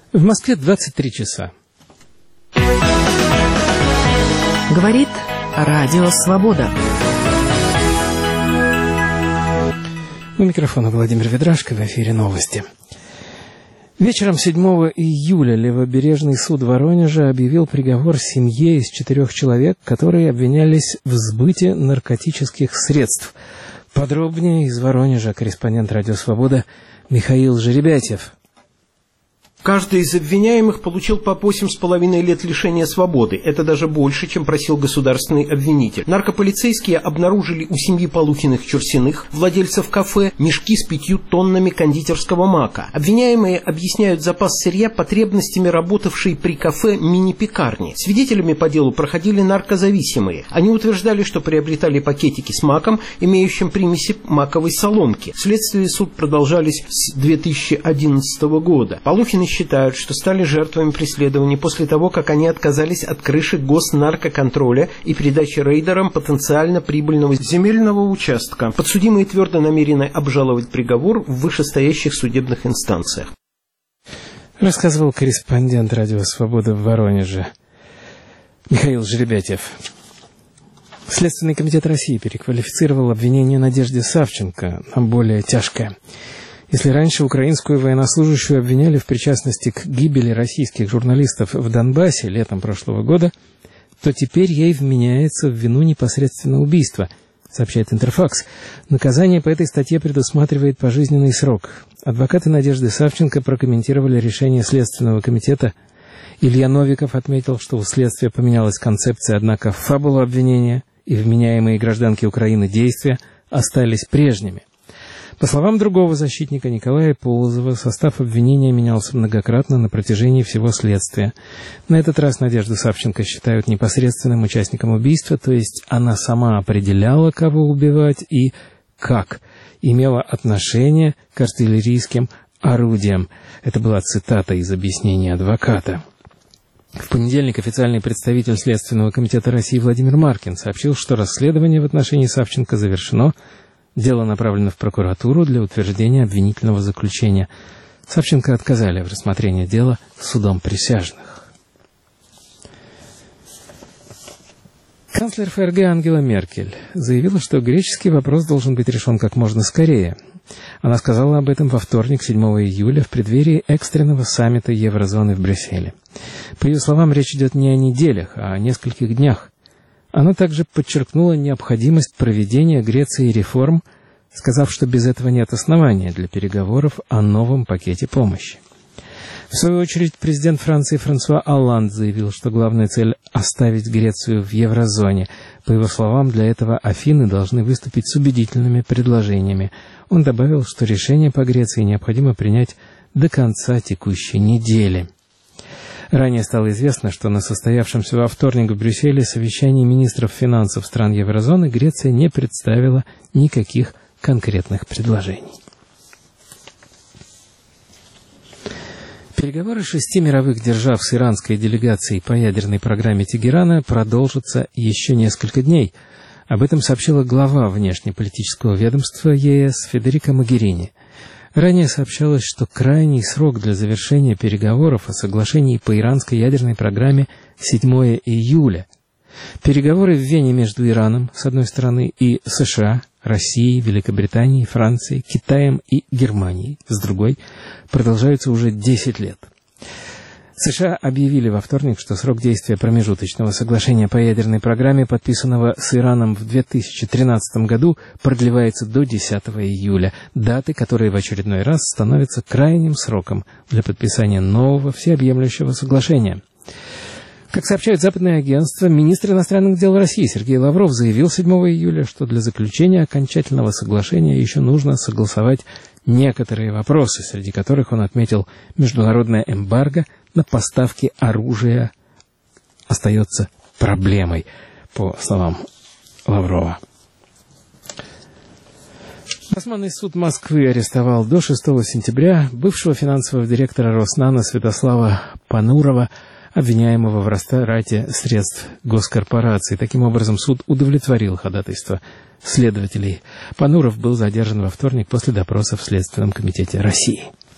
В Москве 23 часа. Говорит Радио Свобода. У микрофона Владимир Ведрашко, в эфире новости. Вечером 7 июля Левобережный суд Воронежа объявил приговор семье из 4 человек, которые обвинялись в сбыте наркотических средств. Подробнее из Воронежа корреспондент «Радио Свобода» Михаил Жеребятев. Каждый из обвиняемых получил по 8,5 лет лишения свободы. Это даже больше, чем просил государственный обвинитель. Наркополицейские обнаружили у семьи Полухиных-Чурсиных, владельцев кафе, мешки с 5 тоннами кондитерского мака. Обвиняемые объясняют запас сырья потребностями работавшей при кафе мини-пекарни. Свидетелями по делу проходили наркозависимые. Они утверждали, что приобретали пакетики с маком, имеющим примеси маковой соломки. Следствие и суд продолжались с 2011 года. Полухины считают, что стали жертвами преследований после того, как они отказались от крыши госнаркоконтроля и передачи рейдерам потенциально прибыльного земельного участка. Подсудимые твердо намерены обжаловать приговор в вышестоящих судебных инстанциях. Рассказывал корреспондент «Радио Свобода» в Воронеже Михаил Жеребятев. Следственный комитет России переквалифицировал обвинение Надежды Савченко на более тяжкое. Если раньше украинскую военнослужащую обвиняли в причастности к гибели российских журналистов в Донбассе летом прошлого года, то теперь ей вменяется в вину непосредственно убийства, сообщает Интерфакс. Наказание по этой статье предусматривает пожизненный срок. Адвокаты Надежды Савченко прокомментировали решение Следственного комитета. Илья Новиков отметил, что у следствия поменялась концепция, однако фабула обвинения и вменяемые гражданке Украины действия остались прежними. По словам другого защитника Николая Полозова, состав обвинения менялся многократно на протяжении всего следствия. На этот раз Надежду Савченко считают непосредственным участником убийства, то есть она сама определяла, кого убивать и как, имела отношение к артиллерийским орудиям. Это была цитата из объяснения адвоката. В понедельник официальный представитель Следственного комитета России Владимир Маркин сообщил, что расследование в отношении Савченко завершено. Дело направлено в прокуратуру для утверждения обвинительного заключения. Савченко отказали в рассмотрении дела судом присяжных. Канцлер ФРГ Ангела Меркель заявила, что греческий вопрос должен быть решен как можно скорее. Она сказала об этом во вторник, 7 июля, в преддверии экстренного саммита Еврозоны в Брюсселе. По ее словам, речь идет не о неделях, а о нескольких днях. Она также подчеркнула необходимость проведения Грецией реформ, сказав, что без этого нет основания для переговоров о новом пакете помощи. В свою очередь, президент Франции Франсуа Олланд заявил, что главная цель – оставить Грецию в еврозоне. По его словам, для этого Афины должны выступить с убедительными предложениями. Он добавил, что решение по Греции необходимо принять до конца текущей недели. Ранее стало известно, что на состоявшемся во вторник в Брюсселе совещании министров финансов стран еврозоны Греция не представила никаких конкретных предложений. Переговоры 6 мировых держав с иранской делегацией по ядерной программе Тегерана продолжатся еще несколько дней. Об этом сообщила глава внешнеполитического ведомства ЕС Федерика Могерини. Ранее сообщалось, что крайний срок для завершения переговоров о соглашении по иранской ядерной программе 7 июля. Переговоры в Вене между Ираном, с одной стороны, и США, Россией, Великобританией, Францией, Китаем и Германией, с другой, продолжаются уже 10 лет. США объявили во вторник, что срок действия промежуточного соглашения по ядерной программе, подписанного с Ираном в 2013 году, продлевается до 10 июля, даты, которые в очередной раз становятся крайним сроком для подписания нового всеобъемлющего соглашения. Как сообщают западные агентства, министр иностранных дел России Сергей Лавров заявил 7 июля, что для заключения окончательного соглашения еще нужно согласовать некоторые вопросы, среди которых он отметил международное эмбарго на поставки оружия остается проблемой, по словам Лаврова. Басманный суд Москвы арестовал до 6 сентября бывшего финансового директора Роснана Святослава Панурова, обвиняемого в растрате средств госкорпорации. Таким образом, суд удовлетворил ходатайство следователей. Пануров был задержан во вторник после допроса в Следственном комитете России.